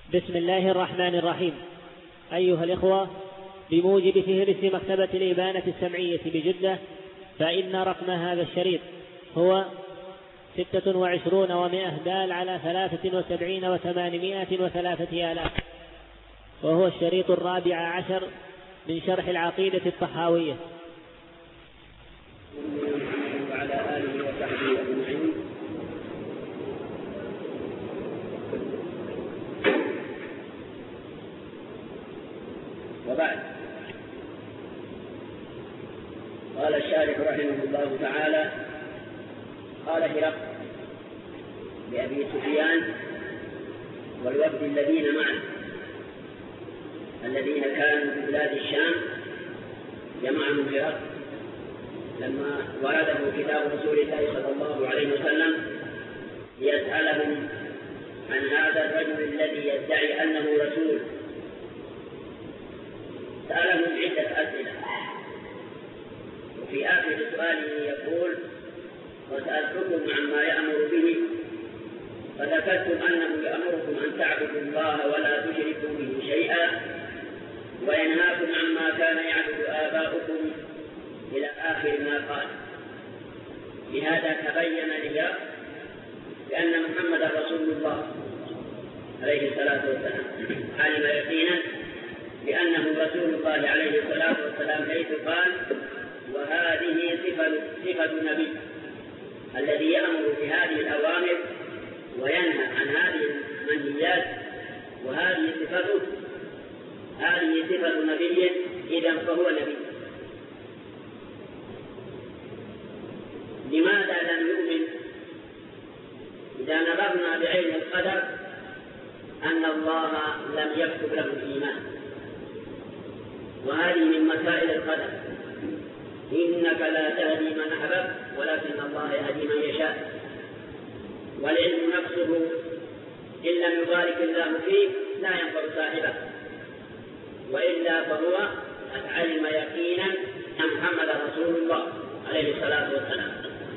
بسم الله الرحمن الرحيم. أيها الإخوة، بموجب فهرس مكتبة الإبانة السمعية بجدة، فإن رقم هذا الشريط هو 26 دال على 73 و803 آلاف، وهو الشريط 14 من شرح العقيدة الطحاوية. وعلى آله وصحبه أجمعين. وبعد، قال الشارح رحمه الله تعالى: قال هرقل لأبي سفيان والوفد الذين معه الذين كانوا في بلاد الشام، جمعهم هرقل لما ورده كتاب رسول الله صلى الله عليه وسلم ليسألهم عن هذا الرجل الذي يدعي أنه رسول. سألهم عدة أسئلة، وفي آخر سؤاله يقول: وسألتكم عما يأمر به، فذكرتم أنه يأمركم أن تعبدوا الله ولا تشركوا به شيئا، وينهاكم عما كان يعبد آباؤكم، إلى آخر ما قال. لهذا تبين لي بأن محمد رسول الله عليه الصلاة والسلام علم يقينا بأنه رسول الله عليه الصلاة والسلام، حيث قال: وهذه صفة نبي الذي يأمر بهذه الأوامر وينهى عن هذه المنهيات، وهذه صفته، هذه صفة نبي، إذن فهو نبي. لماذا لم يؤمن إذا نظرنا بعين القدر أن الله لم يكتب له الإيمان؟ وهذه من مسائل القدر: إنك لا تهدي من أحببت ولكن الله يهدي من يشاء. والعلم نفسه إن لم يبارك الله فيه لا ينفع صاحبه، وإلا فهو قد علم يقينا أن محمد رسول الله عليه الصلاة والسلام،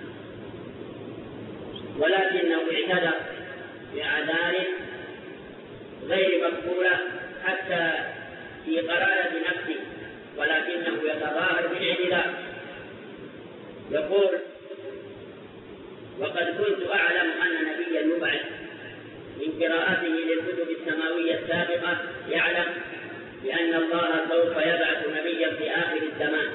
ولكنه اعتذر بأعذار غير مقبولة حتى في قرارة نفسه، ولكنه يتظاهر بالاعتذار. يقول: وقد كنت أعلم أن نبيا يبعث من قراءته للكتب السماوية السابقة، يعلم بأن الله سوف يبعث نبيا في آخر الزمان،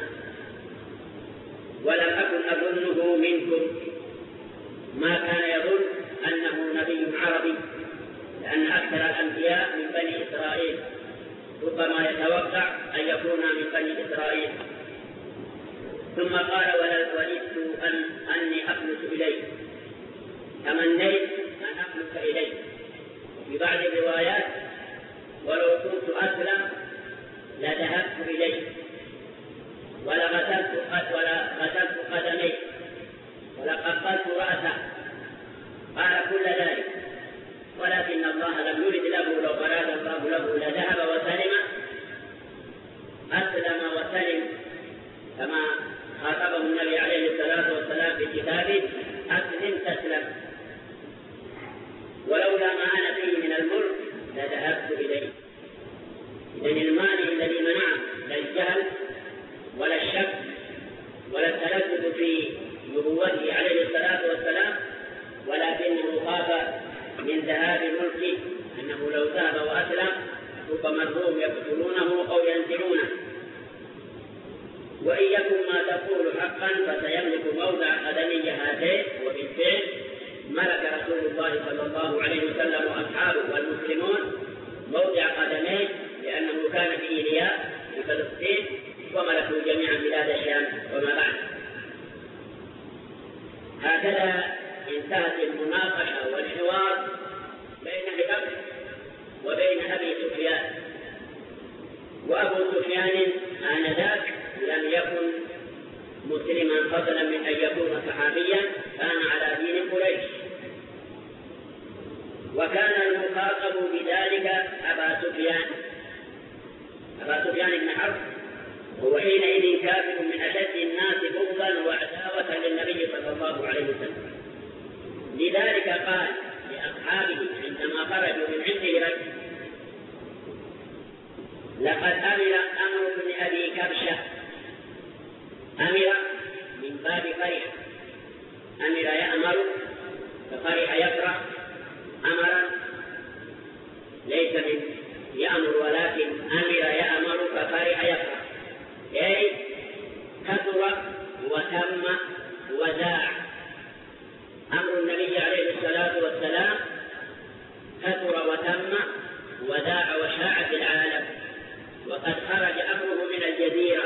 ولم أكن أظنه منكم. ما كان يظن أنه نبي عربي، لأن أكثر الأنبياء من بني إسرائيل، ربما يتوقع أن يكون من بني إسرائيل. ثم قال: وددت أني أخلص إليه، تمنيت أن أخلص إليه. في بعض الروايات: ولو كنت أسلم لذهبت إليه ولغسلت قدميه ولقبلت رأسه. قال كل ذلك، ولكن الله لم يرد له. لو أراد الله له لذهب وسلم، أسلم وسلم، كما خاطبه النبي عليه الصلاة والسلام في كتابه: أسلم تسلم. ولولا ما أنا فيه من الملك لذهبت إليه. إذن المانع الذي منعه لا الجهل ولا الشك ولا التردد في نبوته عليه الصلاة والسلام، ولكنه خاف من ذهاب ملكه، أنه لو ذهب وأسلم ربما الروم يقتلونه أو ينزعونه. وإن يكن ما تقول حقا فسيملك موضع قدمي هاتين. وبالفعل ملك رسول الله صلى الله عليه وسلم وأصحابه والمسلمون موضع قدميه، لأنه كان في إيلياء في فلسطين، وملكوا جميعا بلاد الشام وما بعد. هكذا انتهت المناقشة والحوار بين هرقل وبين أبي سفيان. وأبو سفيان آنذاك لم يكن مسلما، فضلا من أن يكون صحابيا، كان على دين قريش. وكان المخاطب بذلك أبا سفيان بن حرب، هو حينئذ كافر من أشد الناس بغضا وعداوة للنبي صلى الله عليه وسلم. لذلك قال لأصحابه عندما خرجوا من عنده: لقد أمر أمر بن أبي كبشة. أمر من باب فرح، أمر يأمر ففرح يفرح، أمرا ليس من يأمر ولكن أمر يأمر ففرح يفرح، أي كثر وتم وزاع. أمر النبي عليه الصلاة والسلام كثر وتم وذاع وشاع في العالم، وقد خرج أمره من الجزيرة.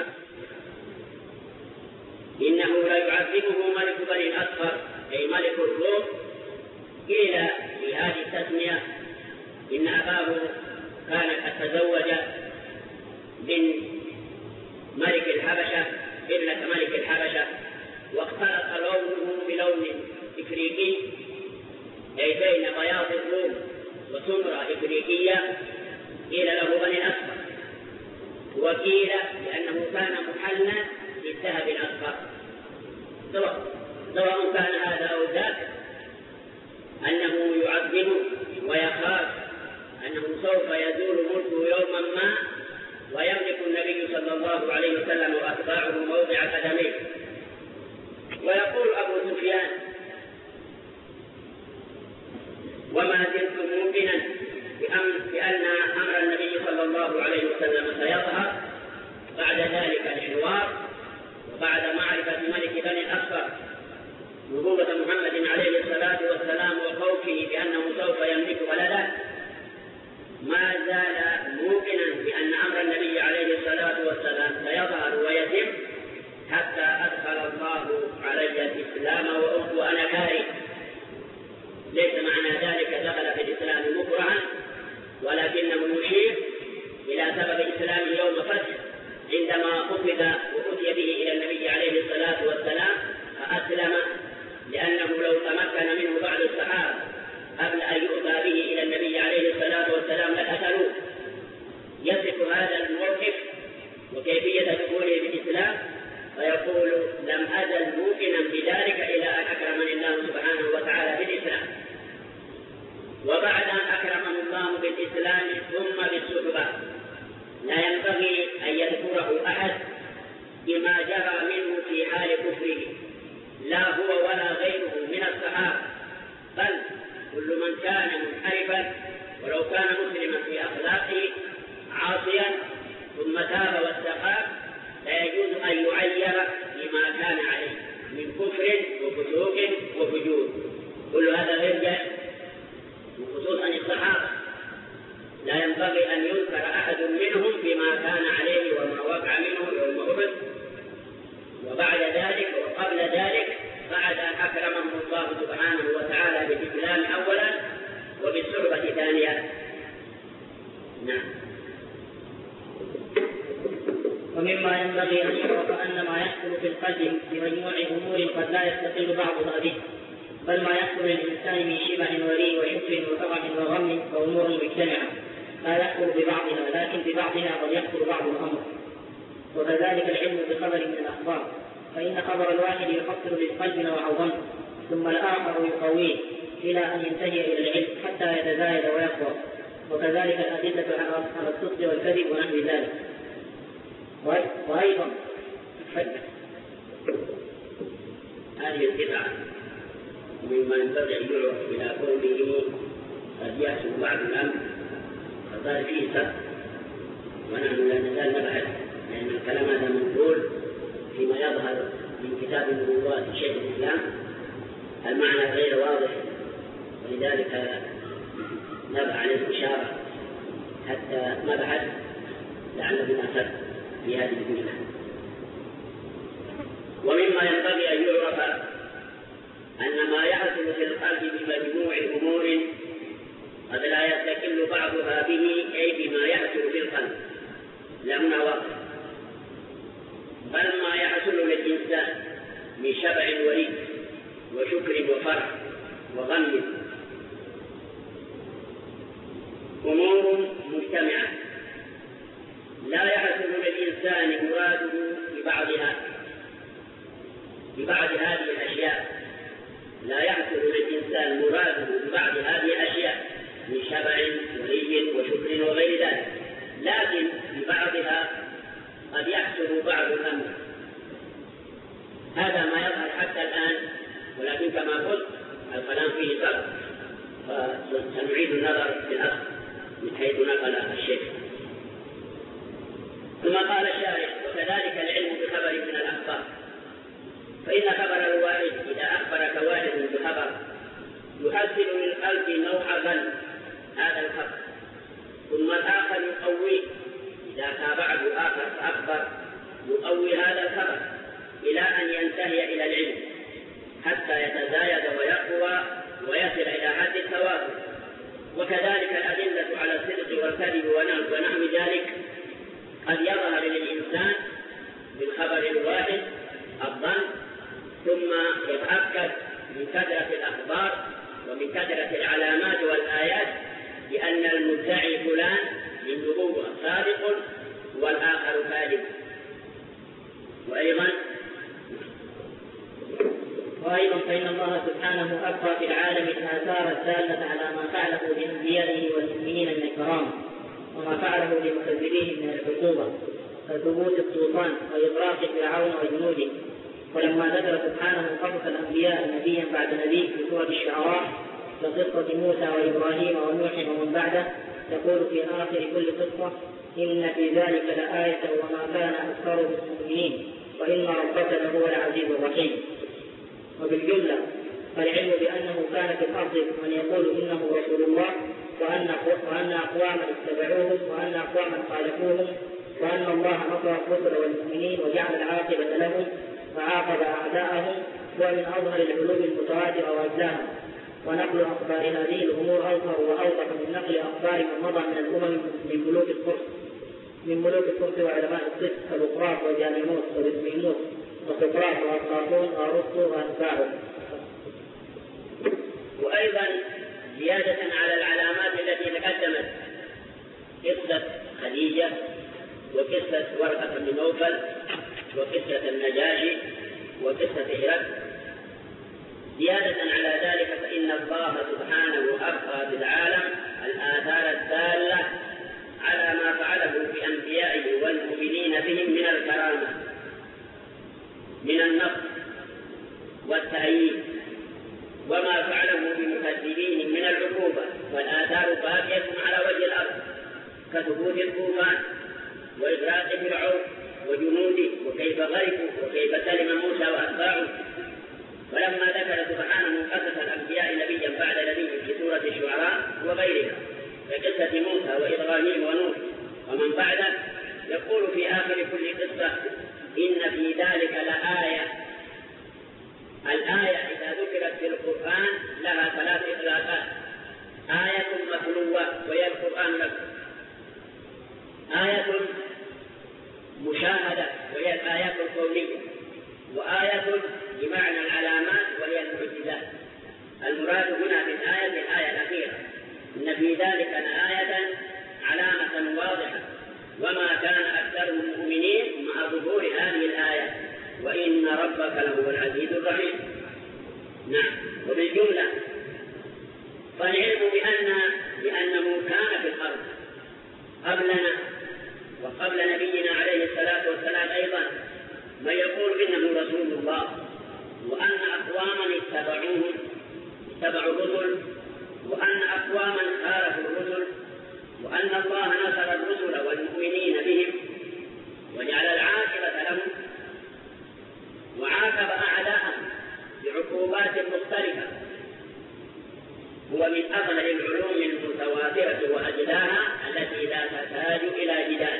إنه لا يعذبه ملك بني الأصفر أي ملك الروم. قيل في هذه التسمية إن أباه كان قد تزوج من ملك الحبشة ابنة ملك الحبشة، واختلط لونه بلون إفريقي أي بين بياض الروم وسمرة إفريقية، قيل له بني الأصفر. وقيل لأنه كان محلى بالذهب الأصفر، سواء كان هذا أو ذاك، أنه يعظمه ويخاف أنه سوف يزول ملكه يوما ما ويملك النبي صلى الله عليه وسلم وأتباعه موضع قدميه. ويقول أبو سفيان: وما زلت موقنا بأن أمر النبي صلى الله عليه وسلم سيظهر بعد ذلك الحوار وبعد معرفة ملك بني الأصفر نبوة محمد عليه الصلاة والسلام وخوفه بأنه سوف يملك ولده. ما زال موقنا بأن أمر النبي عليه الصلاة والسلام سيظهر ويتم حتى أدخل الله علي الإسلام وأنا كاره. ليس معنى ذلك دخل في الإسلام مكرها، ولكنه يشير إلى سبب إسلام يوم فتح عندما أخذ وأتي به إلى النبي عليه الصلاة والسلام فأسلم، لأنه لو تمكن منه بعض الصحابة قبل أن يؤتى به إلى النبي عليه الصلاة والسلام لقتلوه. يصف هذا الموقف وكيفية دخوله بالإسلام فيقول: لم أزل موقنا بذلك إلى أن أكرمني الله سبحانه وتعالى بالإسلام. وبعد أن أكرمه الله بالإسلام ثم بالصحبة لا ينبغي أن يذكره أحد بما جرى منه في حال كفره، لا هو ولا غيره من الصحابة، بل كل من كان منحرفا ولو كان مسلما في أخلاقه عاصيا ثم تاب واستقام لا يجوز أن يعير بما كان عليه من كفر وفسوق وفجور. كل هذا غير جائز، وخصوصا الصحابة لا ينبغي أن يذكر أحد منهم بما كان عليه وما وقع منه يوم أحد وبعد ذلك وقبل ذلك، بعد أن أكرمه الله سبحانه وتعالى بالإسلام أولا وبالصحبة ثانيا. نعم. ومما ينبغي أن يعرف أن ما يحصل في القلب بمجموع أمور قد لا يستقل بعضها به، بل ما يحصل للإنسان من شبع وري وشكر وفرح وغم وأمور مجتمعة لا يحصل ببعضها، لكن ببعضها قد يحصل بعض الأمر. وكذلك العلم بخبر من الأخبار، فإن خبر الواحد يفسر للقلب نوع ظن، ثم الآخر يقويه إلى أن ينتهي إلى العلم حتى يتزايد ويكبر. وكذلك الأدلة على الصدق والكذب ونحو ذلك. وأيضا هذه القطعة مما ينبغي أن يعرف إلى قوله قد يحصل بعض الأمر، فقال فيه سبب ونحن لا نزال نبحث، لأن الكلام هذا منقول فيما يظهر من كتاب النبوات شيخ الإسلام، المعنى غير واضح، ولذلك نبع عن الإشارة حتى نبحث لعل بنا سبب في هذه الجملة. ومما ينبغي أن يعرف أن ما يحصل في القلب بمجموع أمور قد لا يستقل بعضها به، أي بما يحصل في القلب لما وقت، بل ما يحصل للإنسان من شبع وري وشكر وفرح وغم أمور مجتمعة لا يحصل للإنسان مراده ببعض هذه الأشياء، لا يحصل للإنسان مراده ببعض هذه الأشياء من شبع وري وشكر وغير ذلك، لكن سنعيد النظر في الأصل من حيث نقل الشيخ. ثم قال الشارح: وكذلك العلم بخبر من الأخبار، فإن خبر الواحد إذا أخبرك واحد بخبر يحصل للقلب نوع ظن هذا الخبر، ثم الآخر يقويه إذا تابعه آخر فأخبر يقوي هذا الخبر إلى أن ينتهي إلى العلم حتى يتزايد ويقوى ويصل إلى حد التواتر. وكذلك الأدلة على الصدق والكذب ونحو ذلك قد يظهر للإنسان بالخبر الواحد الظن، ثم يتأكد من كثرة الأخبار ومن كثرة العلامات والآيات بأن المدعي فلان للنبوة صادق والآخر كاذب. وأيضا فإن الله سبحانه أبقى في العالم الآثار الدالة على ما فعله بأنبيائه والمؤمنين من الكرامة، وما فعله لمكذبيه من العقوبة كثبوت الطوفان وإغراق فرعون وجنوده. ولما ذكر سبحانه قصص الأنبياء نبيا بعد نبي في سورة الشعراء كقصة موسى وإبراهيم ونوح ومن بعده، يقول في آخر كل قصة: إن في ذلك لآية وما كان أكثرهم مؤمنين وإن ربك لهو العزيز الرحيم. وبالجملة فالعلم بأنه كان في الأرض من يقول إنه رسول الله، وأن أقواما اتبعوهم وأن أقواما خالفوهم، وأن الله نصر الرسل والمؤمنين وجعل العاقبة لهم فعاقب أعداءهم، هو من أظهر العلوم المتواترة وأجلاها. ونقل أخبار هذه الأمور أظهر وأوضح من نقل أخبار من مضى من الأمم من ملوك الفرس وعلماء الصدق كبقراط وجالينوس ورسمينوس وسقراط وأفلاطون وأرسطو وأتباعه. وأيضا زيادة على العلامات التي تقدمت قصة خديجة وقصة ورقة بن نوفل وقصة النجاشي وقصة هرقل، زيادة على ذلك فإن الله سبحانه أبقى بالعالم الآثار الدالة على ما فعله بأنبيائه والمؤمنين بهم من الكرامة، من النصر والتأييد، وما فعله بمكذبين من العقوبة، والآثار باقية على وجه الأرض كثبوت الطوفان وإغراق فرعون وجنوده وكيف غرقوا وكيف سلم موسى وأتباعه. ولما ذكر سبحانه قصص الأنبياء نبيا بعد نبي في سورة الشعراء وغيرها كقصة موسى وإبراهيم ونوح ومن بعده، يقول في آخر كل قصة: إن في ذلك لآية. الآية إذا ذكرت في القرآن لها 3 إطلاقات: آية متلوة وهي القرآن نفسه، آية مشاهدة وهي الآيات الكونية، وآية بمعنى العلامات وهي المعجزات. المراد هنا بالآية الأخيرة: إن في ذلك لآية علامة واضحة وما كان أكثرهم مؤمنين مع ظهور هذه الآية وإن ربك لهو العزيز الرحيم. نعم. وبالجملة فالعلم بأنه كان في الأرض قبلنا وقبل نبينا عليه الصلاة والسلام أيضا من يقول إنه رسول الله، وأن أقواما اتبعوا الرسل، وأن أقواما خالفوا الرسل، وأن الله نصر الرسل والمؤمنين بهم وجعل العاقبة لهم وعاقب أعداءهم بعقوبات مختلفة، هو من أظهر العلوم المتواترة وأجلاها التي لا تحتاج إلى جدال.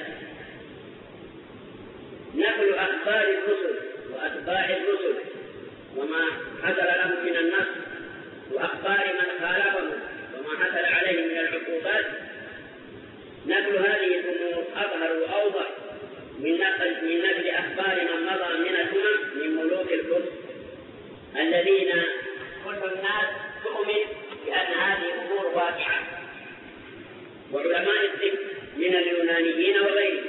نقل أخبار الرسل وأتباع الرسل وما حصل لهم من النصر وأخبار من خالفهم وما حصل عليهم من العقوبات، نقل هذه الأمور أظهر وأوضح من نقل أخبار من مضى من الأمم من ملوك الفرس الذين كل الناس تؤمن بأن هذه الأمور واقعة، وعلماء الطب من اليونانيين وغيرهم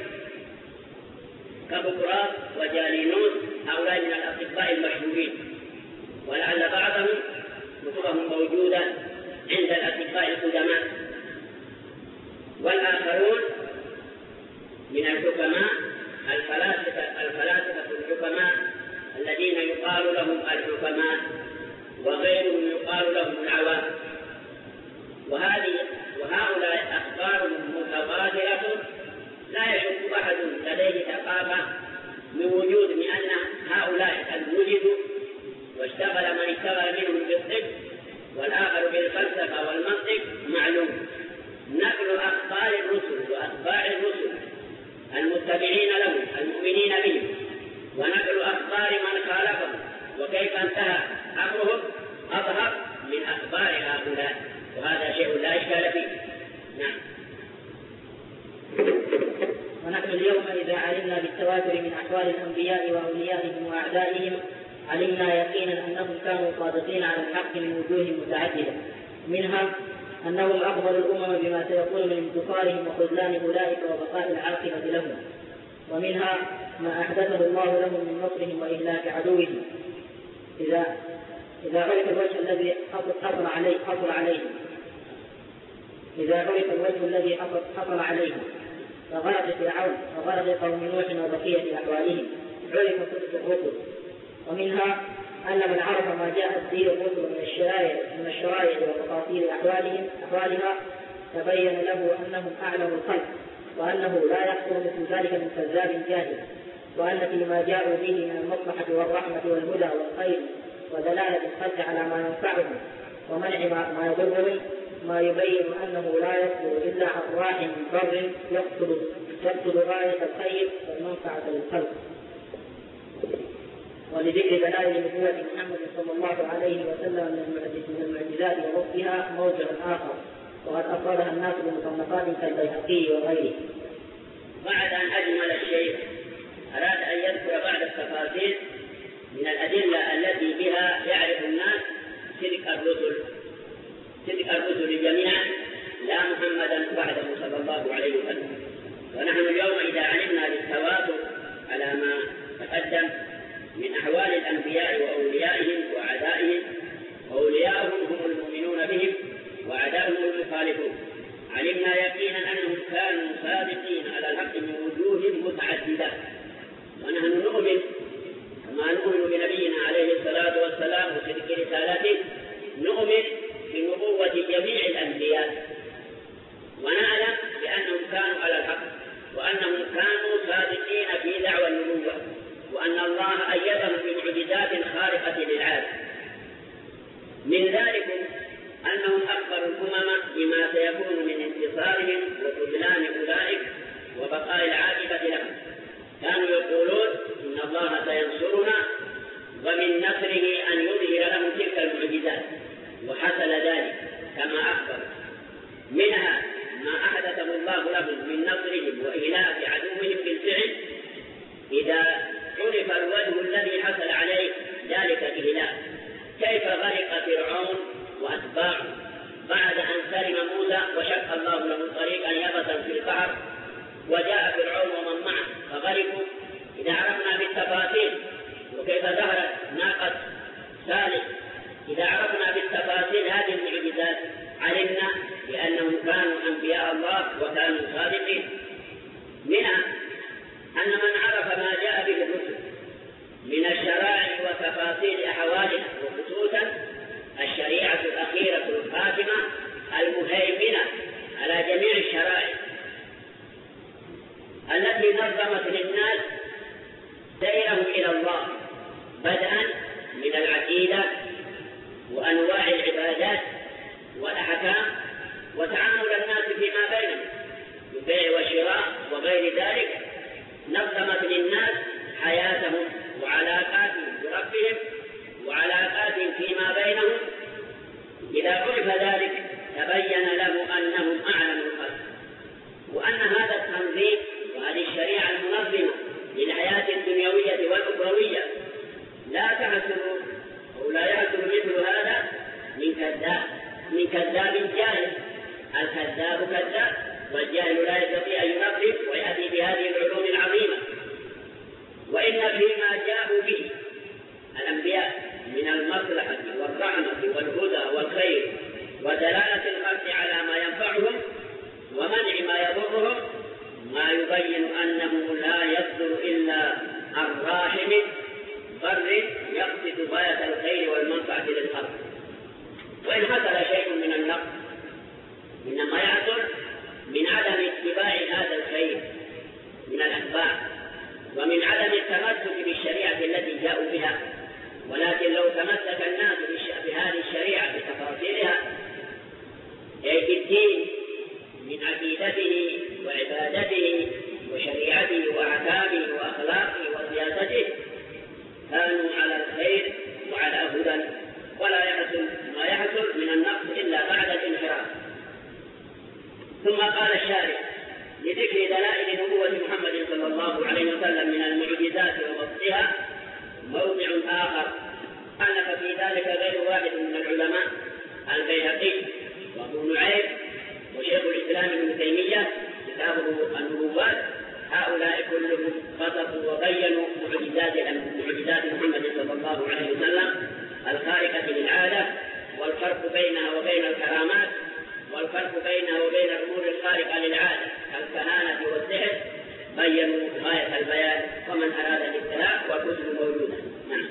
كبقراط وجالينوس، هؤلاء من الأطباء المشهورين، ولعل بعضهم كتبهم موجودة عند الأطباء القدماء، والآخرون من الحكماء الفلاسفة الحكماء الذين يقال لهم الحكماء وغيرهم يقال لهم العوام. وهذا موجود لأن هؤلاء قد وجدوا واشتغل من اشتغل منهم بالطب والآخر بالفلسفة والمنطق معلوم. نقل أخبار الرسل وأتباع الرسل المتبعين لهم المؤمنين بهم ونقل أخبار من خالفهم وكيف انتهى أمرهم أظهر من أخبار هؤلاء، وهذا شيء لا إشكال فيه. نعم. ونحن اليوم إذا علمنا بالتواتر من أحوال الأنبياء وأوليائهم وأعدائهم علمنا يقينا أنهم كانوا صادقين على الحق من وجوه متعددة، منها أنهم أفضل الأمم بما سيكون من انتصارهم وخذلان أولئك وبقاء العاقبة لهم، ومنها ما أحدثه الله لهم من نصرهم وإهلاك عدوهم إذا عرف الوجه الذي حصل عليهم فغرق فرعون وغرق قوم نوح وبقية أحوالهم عرف صدق الرسل. ومنها أن من عرف ما جاءت به الرسل من الشرائع وتفاصيل أحوالها تبين له أنهم أعلم الخلق، وأنه لا يحصل مثل ذلك من كذاب جاهل، وأن فيما جاءوا به من المصلحة والرحمة والهدى والخير ودلالة الخلق على ما ينفعهم ومنع ما يضرهم ما يبين أنه لا يصدر إلا عن راحم بر يقصد غاية الخير والمنفعة للخلق. ولذكر دلائل نبوة محمد صلى الله عليه وسلم من المعجزات وربها موضع آخر، وقد أفردها الناس بمصنفات كالبيهقي وغيره. بعد أن أجمل الشيخ أراد أن يذكر بعض التفاصيل من الأدلة التي بها يعرف الناس صدق الرسل جميعا لا محمدا بعده صلى الله عليه وسلم. ونحن اليوم إذا علمنا بالتواتر على ما تقدم من أحوال الأنبياء وأوليائهم وأعدائهم، وأولياؤهم هم المؤمنون بهم وأعداؤهم المخالفون، علمنا يقينا أنهم كانوا صادقين على الحق من وجوه متعددة. ونحن نؤمن كما نؤمن بنبينا عليه الصلاة والسلام وصدق رسالته، نؤمن بنبوة جميع الأنبياء، ونعلم بأنهم كانوا على الحق وأنهم كانوا صادقين في دعوى النبوة، وأن الله أيدهم بمعجزات خارقة للعادة. من ذلك أنهم أخبروا الأمم بما سيكون من انتصارهم وخذلان أولئك وبقاء العاقبة لهم. كانوا يقولون إن الله سينصرنا، ومن نصره أن يظهر لهم تلك المعجزات، وحصل ذلك كما أخبر. منها ما أحدثه الله لهم من نصرهم وإهلاك عدوهم بالفعل، إذا عرف الوجه الذي حصل عليه ذلك الإهلاك، كيف غرق فرعون وأتباعه بعد أن سلم موسى وشق الله له طريقا يبسا في البحر، وجاء فرعون ومن معه فغرقوا. إذا عرفنا بالتفاصيل وكيف ظهرت ناقة صالح، إذا عرفنا بالتفاصيل هذه المعجزات علمنا بأنهم كانوا أنبياء الله وكانوا صادقين. منها أن من عرف ما جاء به الرسل من الشرائع وتفاصيل أحوالها، وخصوصا الشريعة الأخيرة الخاتمة المهيمنة على جميع الشرائع التي نظمت للناس سيرهم إلى الله، بدءا من العقيدة وأنواع العبادات والأحكام وتعامل الناس فيما بينهم بالبيع والشراء وغير ذلك، نظمت للناس حياتهم وعلاقاتهم بربهم وعلاقاتهم فيما بينهم. إذا عرف ذلك تبين له أنهم أعلم الخلق، وأن هذا التنظيم وهذه الشريعة المنظمة للحياة الدنيوية والأخروية لا تحصل أو لا يحصل مثل هذا من كذاب جاهل. الكذاب كذاب، والجاهل لا يستطيع أن ينظم ويأتي بهذه العلوم العظيمة. وإن فيما جاءوا به الأنبياء من المصلحة والرحمة والهدى والخير ودلالة الخلق على ما ينفعهم ومنع ما يضرهم ما يبين أنه لا يصدر إلا عن راحم بر يقصد غاية الخير والمنفعة للخلق. وإن حصل شيء من النقص إنما يحصل من عدم اتباع هذا الخير من الأتباع، ومن عدم التمسك أي في الدين من عقيدته وعبادته وشريعته وأحكامه وأخلاقه وسياسته كانوا على الخير وعلى هدى، ولا يحصل ما يحصل من النقص إلا بعد الانحراف. ثم قال الشارع: لذكر دلائل نبوة محمد صلى الله عليه وسلم من المعجزات ووصفها موضع آخر ألف في ذلك غير واحد من العلماء: البيهقي وابو نعيم وشيخ الإسلام ابن تيمية كتابه النبوات. هؤلاء كلهم خطبوا وبينوا معجزات محمد صلى الله عليه وسلم الخارقة للعادة، والفرق بينها وبين الكرامات، والفرق بينها وبين الأمور الخارقة للعادة كالكهانة والسحر، بينوا غاية البيان. ومن أراد الابتلاء والكتب موجودة. نعم.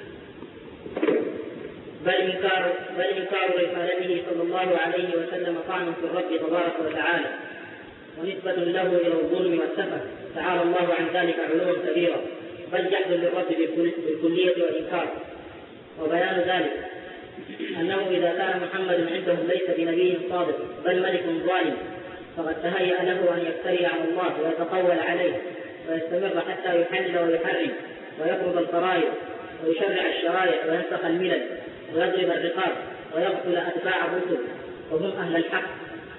بل إنكار رسالته صلى الله عليه وسلم طعن في الرب تبارك وتعالى، ونسبة له إلى الظلم والسفه، تعالى الله عن ذلك علوا كبيرا، بل جحد للرب بالكلية والإنكار. وبيان ذلك أنه إذا كان محمد عندهم ليس بنبي صادق بل ملك ظالم، فقد تهيأ له أن يفتري على الله ويتقول عليه ويستمر حتى يحلل ويحرم ويفرض الفرائض ويشرع الشرائع وينسخ الملل ويضرب الرقاب ويقتل أتباع الرسل وهم أهل الحق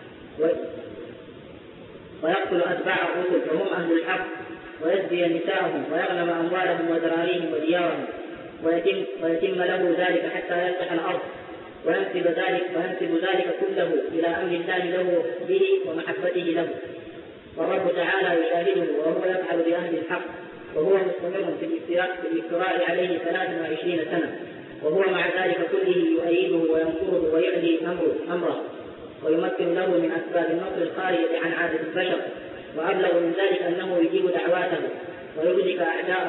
ويسبي نساءهم ويغنم أموالهم وذراريهم وديارهم، ويتم له ذلك حتى يفتح الأرض، وينسب ذلك كله إلى أمر الله له به ومحبته له. والرب تعالى يشاهده وهو يفعل بأهل الحق، وهو مستمر في الافتراء عليه 23 سنة، وهو مع ذلك كله يؤيده وينصره ويعلي أمره ويمكن له من أسباب النصر الخارجة عن عادة البشر. وأبلغ من ذلك أنه يجيب دعواته ويهلك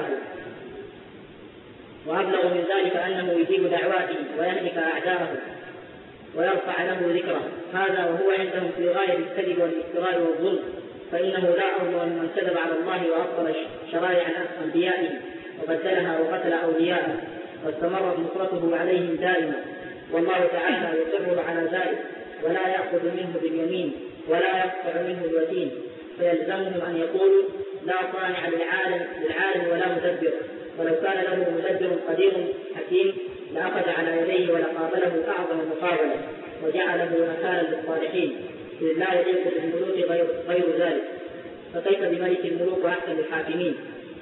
أعداءه ويرفع له ذكره. هذا وهو عندهم في غاية الكذب والافتراء والظلم، فإنه لا أظلم من كذب على الله وأبطل شرائع أنبيائه وبدلها وقتل أولياءه، واستمرت نصرته عليهم دائما. والله تعالى يصر على ذلك، ولا يأخذ منه باليمين ولا يقطع منه الوتين، فيلزمهم أن يقولوا: لا صانع للعالم ولا مدبر. ولو كان له مدبر قدير حكيم لأخذ على يديه ولقابله أعظم مقابلة وجعله نكالا للصالحين، إذ لا يليق بالملوك غير ذلك، فكيف بملك الملوك وأحسن الحاكمين؟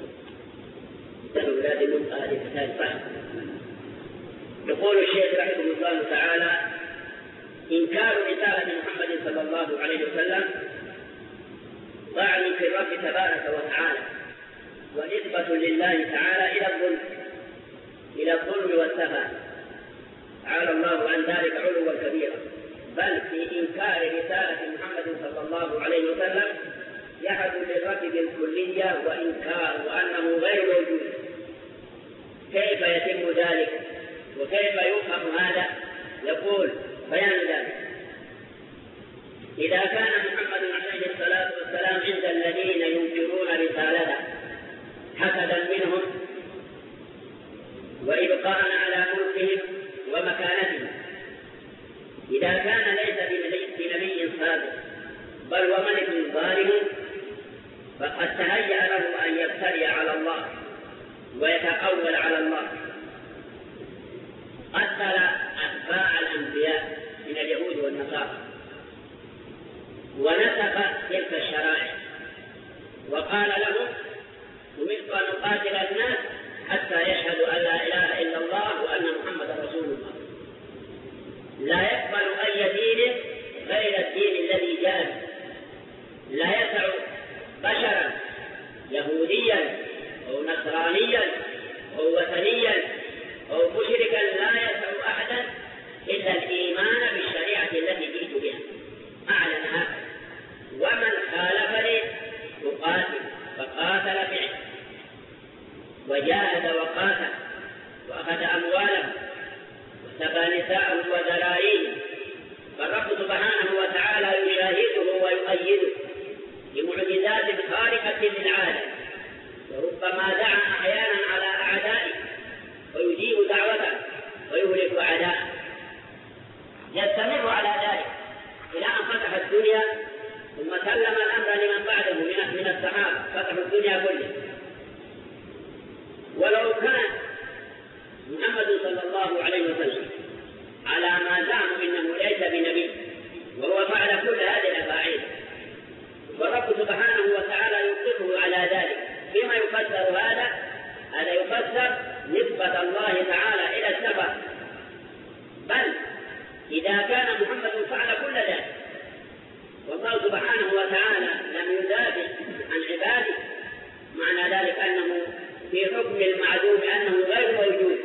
يقول الشيخ رحمه الله تعالى: إنكار رسالة محمد صلى الله عليه وسلم طعن في الرب تبارك وتعالى، ونسبة لله تعالى إلى الظلم والسفه، تعالى الله عن ذلك علوا كبيرا. بل في إنكار رسالة محمد صلى الله عليه وسلم جحد للرب بالكلية وإنكار وأنه غير موجود. كيف يتم ذلك وكيف يفهم هذا؟ يقول: بيان ذلك: إذا كان محمد عليه الصلاة والسلام عند الذين ينكرون رسالته حسدا منهم وإبقاء على ملكهم ومكانتهم، إذا كان ليس بنبي صادق بل وملك ظالم، فقد تهيأ له أن يفتري على الله ويتقول على الله. قتل أتباع الأنبياء من اليهود والنصارى ونسخ تلك الشرائع، وقال لهم: أمرت أن أقاتل الناس حتى يشهدوا أن لا إله إلا الله وأن محمدا رسول الله. لا يقبل أي دين غير الدين الذي جاء. لا يسع بشرا يهوديا أو نصرانيا أو وثنيا أو مشركا، لا يسع أحدا إلا الإيمان بالشريعة التي جئت بها، أعلن هذا: ومن خالفني يقاتل، فقاتل فعلا وجاهد وقاتل وأخذ أموالهم وسبى نساءهم وذراريهم. فالرب سبحانه وتعالى يشاهده ويؤيده بمعجزات خارقة للعالم، وربما دعا أحيانا على أعدائه ويجيب دعوته ويهلك أعدائه. الصحابة فتحوا الدنيا كلها. ولو كان محمد صلى الله عليه وسلم على ما زعموا إنه ليس بنبي وهو فعل كل هذه الأفاعيل، والرب سبحانه وتعالى يوقفه على ذلك، بما يفسر هذا؟ هذا يفسر نسبة الله تعالى إلى السبب. بل إذا كان محمد فعل كل ذلك والله سبحانه وتعالى لم يدافع عن عباده، معنى ذلك أنه في حكم المعدوم أنه غير موجود.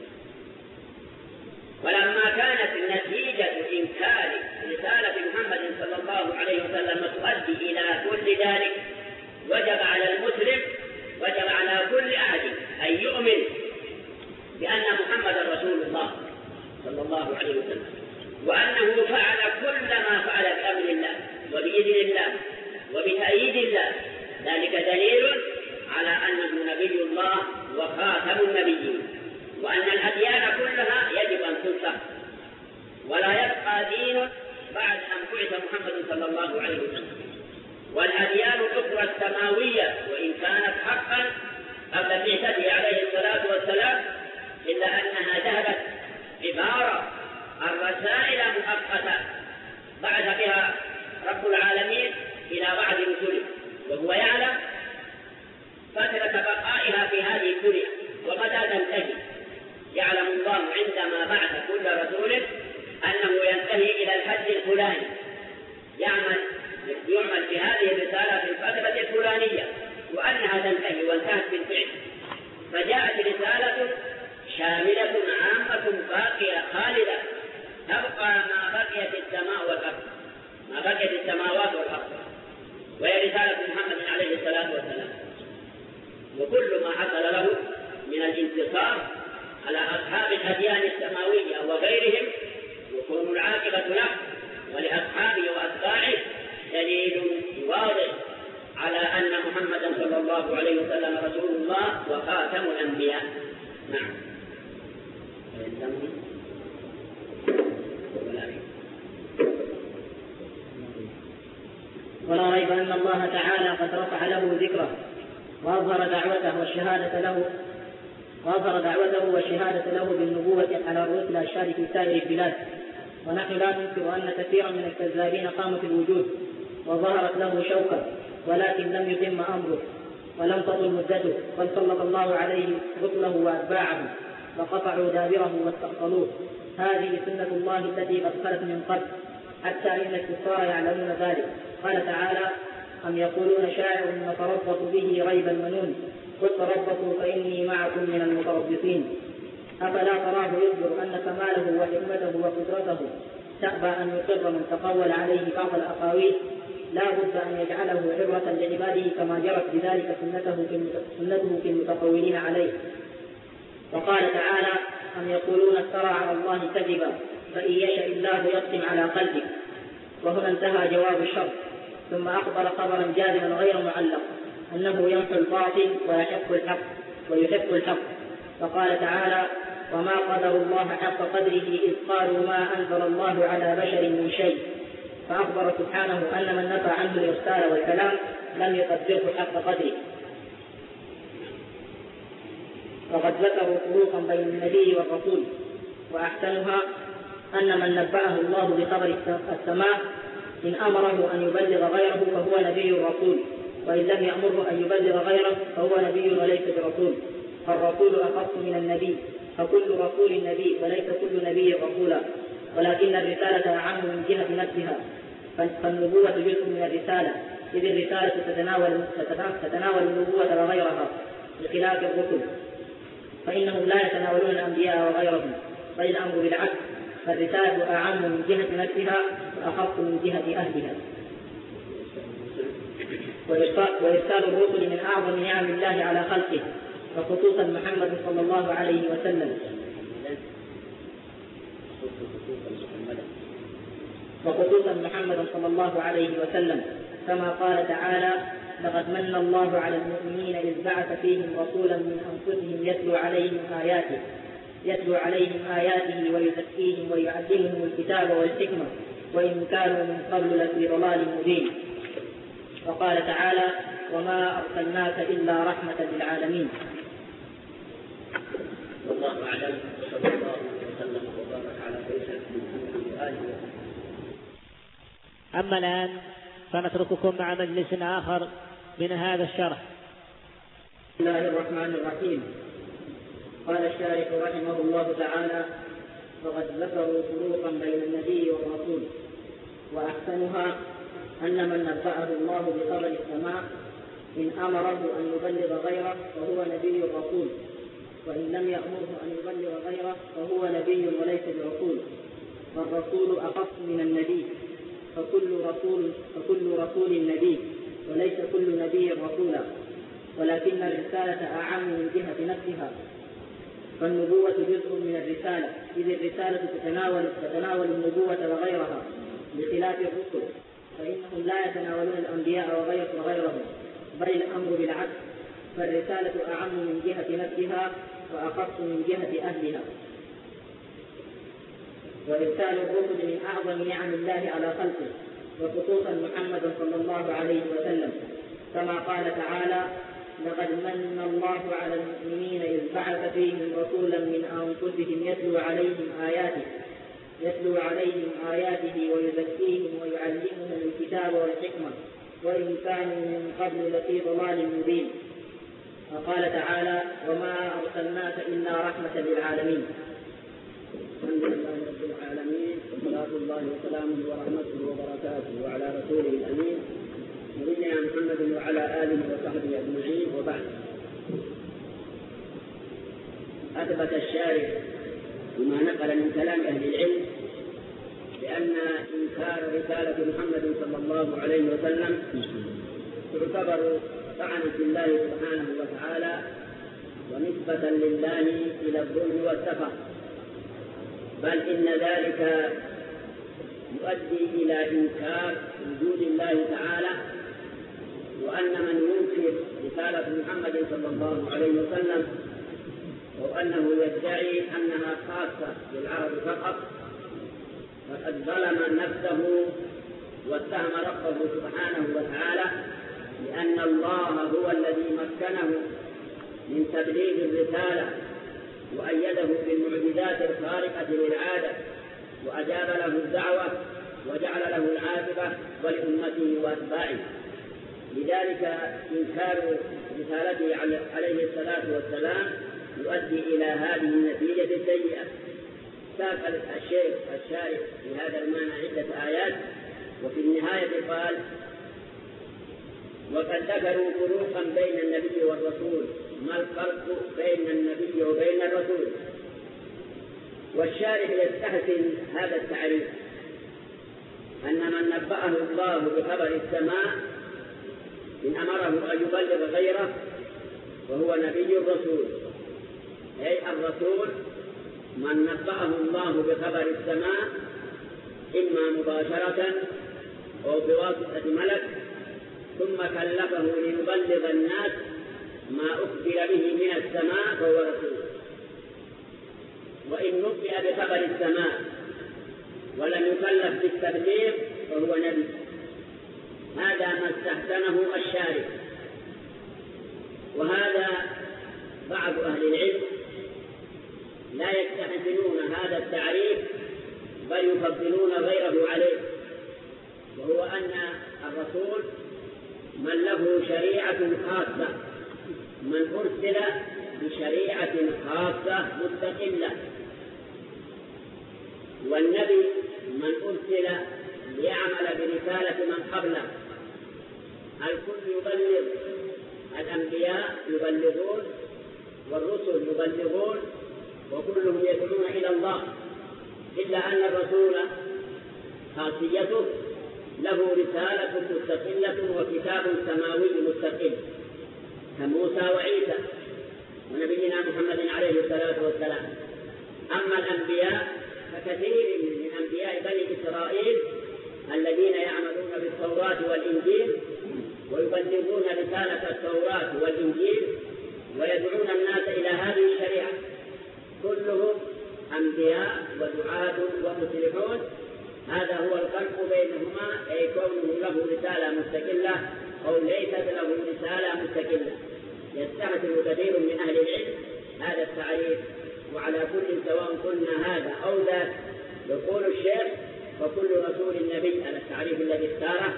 ولما كانت نتيجة إنكار رسالة محمد صلى الله عليه وسلم تؤدي إلى كل ذلك، وجب على المسلم، وجب على كل أحد أن يؤمن بأن محمد رسول الله صلى الله عليه وسلم، وأنه فعل كل ما فعل بأمر الله وبإذن الله وبتأييد الله. ذلك دليل على أنه نبي الله وخاتم النبيين، وأن الأديان كلها يجب أن تنصح، ولا يبقى دين بعد أن بعث محمد صلى الله عليه وسلم. والأديان الأخرى السماوية وإن كانت حقا قبل بعثته عليه الصلاة والسلام، إلا أنها ذهبت عبارة عن رسائل مؤقتة بعث بها رب العالمين إلى بعض رسله، وهو يعلم فترة بقائها في هذه الدنيا ومتى تنتهي. يعلم الله عندما بعث كل رسول أنه ينتهي إلى الحد الفلاني، يعمل في هذه الرسالة في الفترة الفلانية، وأنها تنتهي وانتهت بالفعل. فجاءت رسالة شاملة عامة باقية خالدة تبقى ما بقيت السماء والأرض، ما بقيت السماوات والأرض، وهي رسالة محمد عليه الصلاة والسلام. وكل ما حصل له من الانتصار على أصحاب الأديان السماوية وغيرهم يكون العاقبة له ولأصحابه وأتباعه دليل واضح على أن محمدا صلى الله عليه وسلم رسول الله وخاتم الأنبياء. نعم. ولا ريب أن الله تعالى قد رفع له ذكره وأظهر دعوته والشهادة له بالنبوة على الرسل الأشهار في سائر البلاد. ونحن لا ننكر أن كثيرا من الكذابين قاموا في الوجود وظهرت له شوكة، ولكن لم يتم أمره ولم تطل مدته، بل سلط الله عليه رسله وأتباعه فقطعوا دابره واستأصلوه. هذه سنة الله التي قد خلت من قبل، حتى إن الكفار يعلمون ذلك. قال تعالى: أم يقولون شاعر نتربص به ريب المنون، قل تربصوا فإني معكم من المتربصين. أفلا تراه يخبر أن كماله وحكمته وقدرته تأبى أن يقر من تقول عليه بعض الأقاويل؟ لا بد أن يجعله عبرة لعباده كما جرت بذلك سنته في المتقولين عليه. وقال تعالى: أم يقولون افترى على الله كذبا فإن يشاء الله يختم على قلبك. وهنا انتهى جواب الشرط، ثم أخبر خبرا جازما غير معلق أنه يمحو الباطل ويحق الحق. فقال تعالى: وما قدر الله حق قدره إذ قالوا ما أنزل الله على بشر من شيء. فأخبر سبحانه أن من نفى عنه الإرسال والكلام لم يقدره حق قدره. وقد ذكروا فروقا بين النبي والرسول، وأحسنها أن من نبأه الله بخبر السماء إن أمره أن يبلغ غيره فهو نبي رسول، وإن لم يأمره أن يبلغ غيره فهو نبي وليس برسول. فالرسول أخص من النبي، فكل رسول نبي وليس كل نبي رسولا، ولكن الرسالة أعم من جهة نفسها. فالنبوة جزء من الرسالة، إذ الرسالة تتناول النبوة وغيرها بخلاف الرسل، فإنهم لا يتناولون الأنبياء وغيرهم، بل الأمر بالعكس، فالرسالة أعم من جهة نفسها وأخف من جهة أهلها. وإرسال الرسل من أعظم نعم الله على خلقه، وخصوصا محمد صلى الله عليه وسلم، كما قال تعالى: لقد من الله على المؤمنين إذ بعث فيهم رسولا من أنفسهم يتلو عليهم آياته ويزكيهم ويعلمهم الكتاب والحكمة وإن كانوا من قبل لفي ضلال مبين. وقال تعالى: وما أرسلناك إلا رحمة للعالمين. والله أعلم، وصلى الله وسلم وبارك على سيدنا محمد وآله وصحبه. أما الآن فنترككم مع مجلس آخر من هذا الشرح. بسم الله الرحمن الرحيم. قال الشارح رحمه الله تعالى: وقد ذكروا فروقا بين النبي والرسول، وأحسنها أن من نبأه الله بخبر السماء إن أمره أن يبلغ غيره فهو نبي الرسول، وإن لم يأمره أن يبلغ غيره فهو نبي وليس برسول، فالرسول أخص من النبي، فكل رسول نبي وليس كل نبي رسولا، ولكن الرسالة أعم من جهة نفسها، فالنبوة جزء من الرسالة، إذ الرسالة تتناول النبوة وغيرها بخلاف الرسل، فإنهم لا يتناولون الأنبياء وغيرهم، بل الأمر بالعكس، فالرسالة أعم من جهة نفسها وأخص من جهة أهلها. وإرسال الرسل من أعظم نعم الله على خلقه، وخصوصا محمد صلى الله عليه وسلم، كما قال تعالى: لقد من الله على المؤمنين إذ بعث فيهم رسولا من أنفسهم يتلو عليهم آياته ويزكيهم ويعلمهم الكتاب والحكمة وإن كانوا من قبل لفي ضلال مبين. وقال تعالى: وما أرسلناك إلا رحمة للعالمين. الحمد لله رب العالمين، وصلاة الله وسلامه ورحمته وبركاته وعلى رسوله الأمين نبينا محمد وعلى آله وصحبه أجمعين، وبعد. أثبت الشارح بما نقل من كلام أهل العلم بأن إنكار رسالة محمد صلى الله عليه وسلم تعتبر طعنا في الله سبحانه وتعالى ونسبة لله إلى الظلم والسفه، بل إن ذلك يؤدي إلى إنكار وجود الله تعالى، وأن من ينكر رسالة محمد صلى الله عليه وسلم وأنه يدعي أنها خاصة بالعرب فقط فقد ظلم نفسه واتهم ربه سبحانه وتعالى، لأن الله هو الذي مكنه من تبليغ الرسالة وأيده بالمعجزات الخارقة للعادة، وأجاب له الدعوة وجعل له العاقبة ولأمته وأتباعه. لذلك إنكار رسالته عليه الصلاة والسلام يؤدي إلى هذه النتيجة السيئة. ساق الشيخ الشارح في هذا المعنى عدة آيات، وفي النهاية قال: وقد ذكروا فروقا بين النبي والرسول، ما الفرق بين النبي وبين الرسول؟ والشارح يستحسن هذا التعريف، أن من نبأه الله بخبر السماء إن أمره أن يبلغ غيره وهو نبي الرسول، أي الرسول من نبأه الله بخبر السماء إما مباشرة أو بواسطة ملك ثم كلفه ليبلغ الناس ما أخبر به من السماء فهو رسول. وإن نبئ بخبر السماء ولم يكلف بالتبليغ فهو نبي. هذا ما استحسنه الشارح. وهذا بعض أهل العلم لا يستحسنون هذا التعريف بل يفضلون غيره عليه، وهو أن الرسول من له شريعة خاصة، من أرسل بشريعة خاصة مستقلة، والنبي من أرسل ليعمل برسالة من قبله. الكل يبلغ، الأنبياء يبلغون والرسل يبلغون وكلهم يدعون إلى الله، إلا أن الرسول خاصيته له رسالة مستقلة وكتاب سماوي مستقل كموسى وعيسى ونبينا محمد عليه الصلاة والسلام. أما الأنبياء فكثير من أنبياء بني إسرائيل الذين يعملون بالتوراة والإنجيل ويبلغون رسالة التوراة والإنجيل ويدعون الناس إلى هذه الشريعة، كلهم أنبياء ودعاة ومصلحون. هذا هو الفرق بينهما، أي كونه له رسالة مستقلة أو ليست له رسالة مستقلة. يستخدم كثير من أهل العلم هذا التعريف، وعلى كل سواء قلنا هذا أو ذاك. يقول الشيخ: وكل رسول نبي، على التعريف الذي اختاره،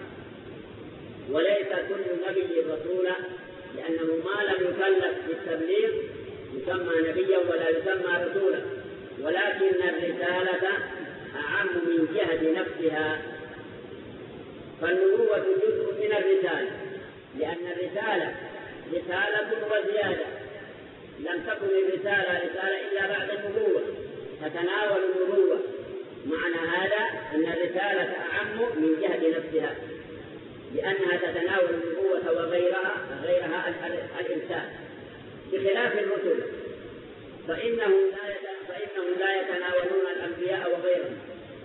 وليس كل نبي رسولا، لأنه ما لم يكلف بالتبليغ يسمى نبيا ولا يسمى رسولا، ولكن الرسالة أعم من جهة نفسها. فالنبوة جزء من الرسالة، لأن الرسالة رسالة وزيادة. لم تكن الرسالة رسالة إلا بعد النبوة، تتناول النبوة. معنى هذا أن الرسالة أعم من جهة نفسها، لأنها تتناول النبوة وغيرها الإنسان، بخلاف الرسل فإنهم لا يتناولون الأنبياء وغيرهم،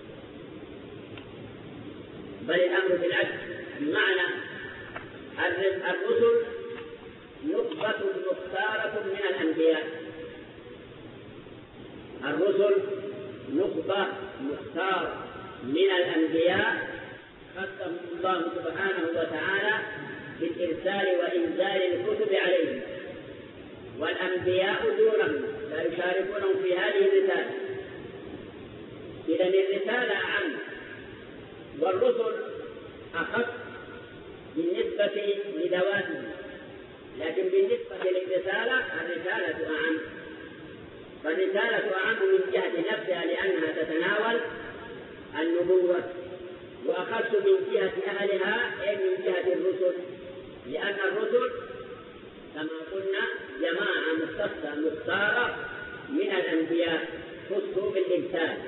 بل الأمر بالعكس. بمعنى الرسل نخبة مختارة من الأنبياء. الرسل نخبة مختارة من الأنبياء خصهم الله سبحانه وتعالى بالإرسال وإنزال الكتب عليهم، والأنبياء دونهم لا يشاركونهم في هذه الرسالة. إذن الرسالة أعم، والرسل أخف بالنسبة لذواتهم، لكن بالنسبة للرسالة الرسالة أعم. فالرسالة أعم من جهة نفسها لأنها تتناول النبوة، وأخص من جهة أهلها أي من جهة الرسل، لأن الرسل كما قلنا جماعة مختصة مختارة من الأنبياء خصوا بالإرسال.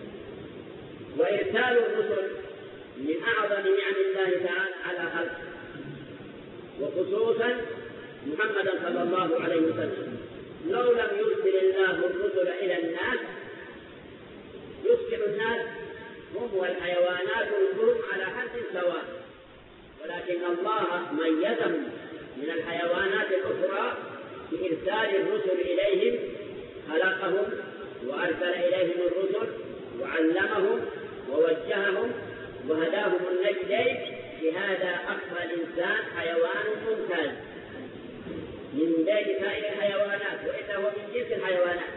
وإرسال الرسل من أعظم نعم الله تعالى على خلقه، وخصوصا محمدا صلى الله عليه وسلم. لو لم يرسل الله الرسل إلى الناس يصبح الناس هم والحيوانات كلهم على حد سواء، ولكن الله ميزهم من الحيوانات الأخرى بإرسال الرسل إليهم، خلقهم وأرسل إليهم الرسل وعلمهم ووجههم وهداهم النجدين. بهذا أخفى الإنسان حيوان ممتاز من بين سائر الحيوانات، وإلا هو من جنس الحيوانات.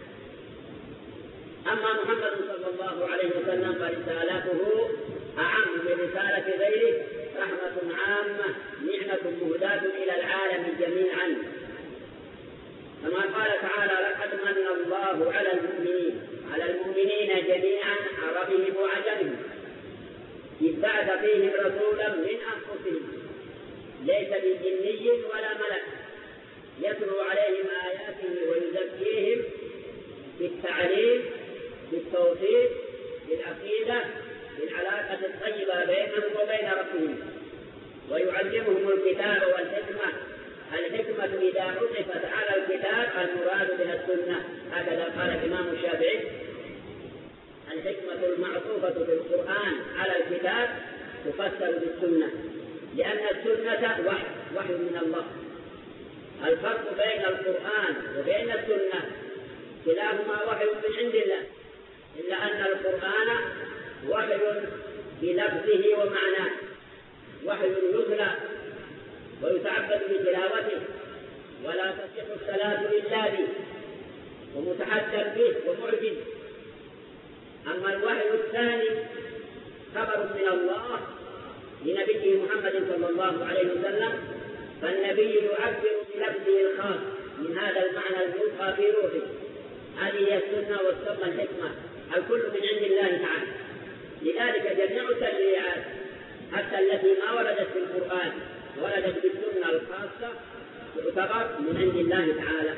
أما محمد صلى الله عليه وسلم فرسالته أعم من رسالة غيره، رحمة عامة، نعمة مهداة إلى العالم جميعا. كما قال تعالى: لقد من الله على المؤمنين جميعا عربهم وعجمهم إذ بعث فيهم رسولا من أنفسهم ليس بجني ولا ملك يتلو عليهم آياته ويزكيهم بالتعليم بالتوحيد بالعقيدة بالعلاقة الطيبة بينهم وبين ربهم، ويعلمهم الكتاب والحكمة. الحكمة إذا عطفت على الكتاب المراد بها السنة، هكذا قال الإمام الشافعي: الحكمة المعطوفة في القرآن على الكتاب تفسر بالسنة، لأن السنة وحي من الله. الفرق بين القرآن وبين السنة كلاهما وحي من عند الله، إلا أن القرآن وحي بلفظه ومعناه، وحي يتلى ويتعبد بتلاوته، ولا تصح الصلاة إلا به، ومتحدث به ومعجز. أما الوحي الثاني خبر من الله لنبيه محمد صلى الله عليه وسلم، فالنبي يعبر بلفظه الخاص من هذا المعنى الملقى في روحه. هذه هي السنة والسنة الحكمة، الكل من عند الله تعالى. لذلك جميع التشريعات حتى التي ما وردت في القرآن وردت في السنة الخاصة تعتبر من عند الله تعالى.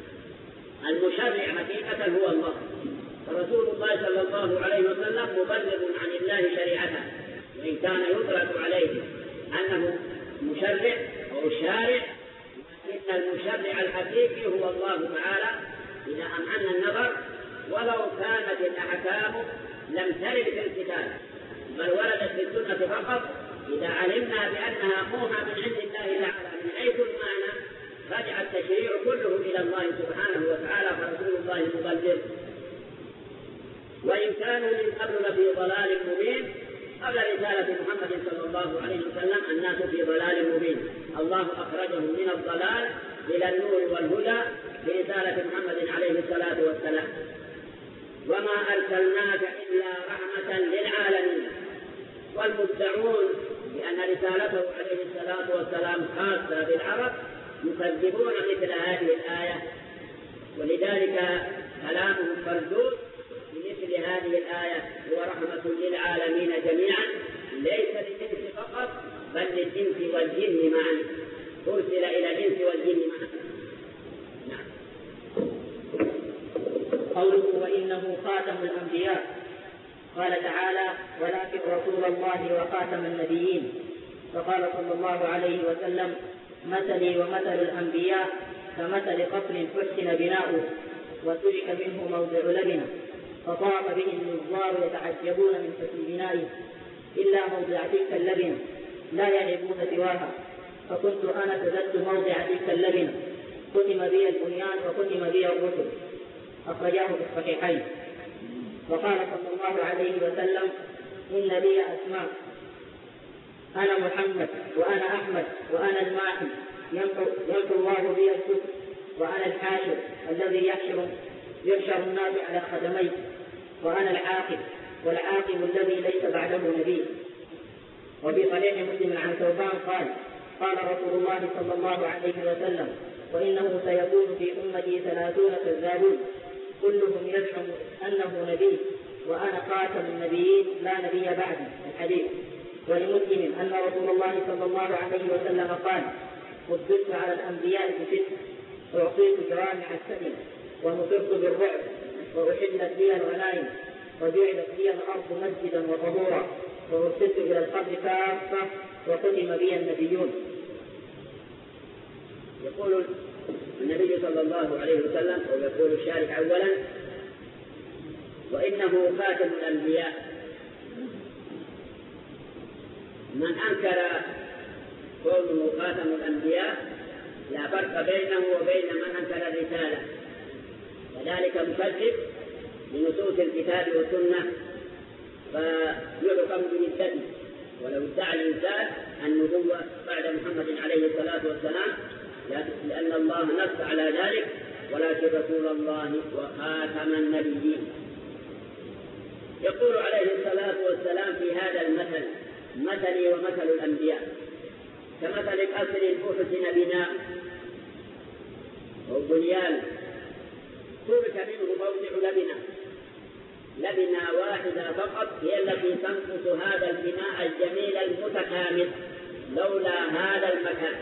المشرع حقيقة هو الله، ورسول الله صلى الله عليه وسلم مبلغ عن الله شريعته، وإن كان يطلق عليه أنه مشرع أو شارع، إن المشرع الحقيقي هو الله تعالى إذا أمعنا النظر، ولو كانت الأحكام لم ترد في الكتاب بل وردت في السنة فقط، إذا علمنا بأنها موحى من عند الله تعالى من حيث المعنى رجع التشريع كله إلى الله سبحانه وتعالى، فرسول الله مبلغ. وإن كانوا من قبل لفي ضلال مبين قبل رسالة محمد صلى الله عليه وسلم الناس في ضلال مبين. الله أخرجهم من الضلال إلى النور والهدى برسالة محمد عليه الصلاة والسلام. وما أرسلناك إلا رحمة للعالمين. والمدعون بأن رسالته عليه الصلاة والسلام خاصة بالعرب يكذبون مثل هذه الآية، ولذلك كلامهم مردود بمثل هذه الآية. هو رحمة للعالمين جميعا، ليس للإنس فقط بل للإنس والجن معا، أرسل إلى الإنس والجن معا. نعم. قوله وإنه خاتم الأنبياء، قال تعالى ولكن رسول الله وخاتم النبيين. فقال صلى الله عليه وسلم مثلي ومثل الأنبياء كمثل قصر حسن بناؤه وترك منه موضع لبنة فطاف به النظار يتعجبون من حسن بنائه إلا موضع تلك اللبنة لا يعرفون سواها، فكنت أنا سددت موضع تلك اللبنة، ختم بي البنيان وختم بي الرسل. أخرجاه في الصحيحين. وقال صلى الله عليه وسلم إن لي أسماء، أنا محمد وأنا أحمد وأنا الماحي يمحو الله بي الكفر، وأنا الحاشر الذي يحشر الناس على قدميه، وأنا العاقب والعاقب الذي ليس بعده نبي. وفي صحيح مسلم عن ثوبان قال رسول الله صلى الله عليه وسلم وإنه سيكون في أمتي 30 كذابون كلهم يزعم أنه نبي وأنا خاتم النبيين لا نبي بعدي. الحديث. ولمسلم أن رسول الله صلى الله عليه وسلم قال فضلت على الأنبياء ب6، أعطيت جوامع الكلم ونصرت بالرعب وأحلت لي الغنائم وجعلت لي الأرض مسجدا وطهورا وأرسلت إلى القبر كافة وختم بي النبيون. يقول النبي صلى الله عليه وسلم أو يقول الشارح أولا وإنه خاتم الأنبياء. من أنكر قوله خاتم الأنبياء لا فرق بينه وبين من أنكر الرسالة، وذلك مكذب لنصوص الكتاب والسنة فيحكم بردته. ولو ادعى الإنسان النبوة بعد محمد عليه الصلاة والسلام لأن الله نص على ذلك ولكن رسول الله وخاتم النبيين. يقول عليه الصلاة والسلام في هذا المثل مثلي ومثل الأنبياء كمثل قصر أحسن بناء أو بنيان ترك منه موضع لبنة واحدة فقط هي التي تنقص هذا البناء الجميل المتكامل لولا هذا المكان.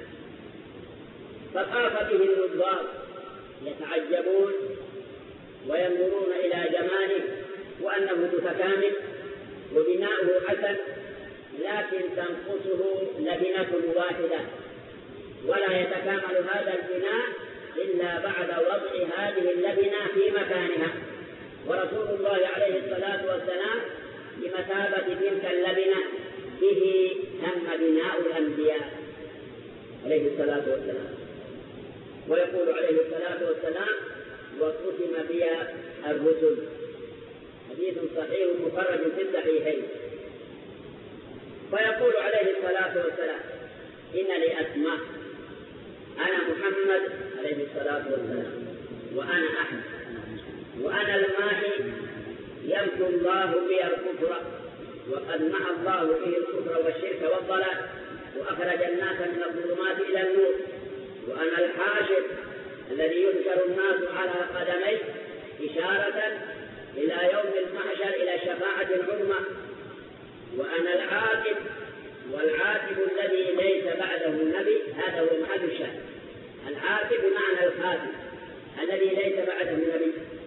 فطاف به النظار يتعجبون وينظرون إلى جماله وأنه متكامل وبناؤه حسن، لكن تنقصه لبنة واحدة، ولا يتكامل هذا البناء إلا بعد وضع هذه اللبنة في مكانها. ورسول الله عليه الصلاة والسلام بمثابة تلك اللبنة به تم بناء الأنبياء عليه الصلاة والسلام. ويقول عليه الصلاة والسلام وختم بي الرسل. حديث صحيح مخرج في الصحيحين. ويقول عليه الصلاة والسلام إن لي أسماء، أنا محمد عليه الصلاة والسلام وأنا أحمد وأنا الماحي يمحو الله بي الكفر، وقد محى الله به الكفر والشرك والضلال وأخرج الناس من الظلمات إلى النور، وأنا الحاشر الذي يحشر الناس على قدميه إشارة إلى يوم المحشر إلى الشفاعة العظمى، وأنا العاقب والعاقب الذي ليس بعده النبي. هذا هو محل الشاهد. العاقب بمعنى الخاتم الذي ليس بعده النبي.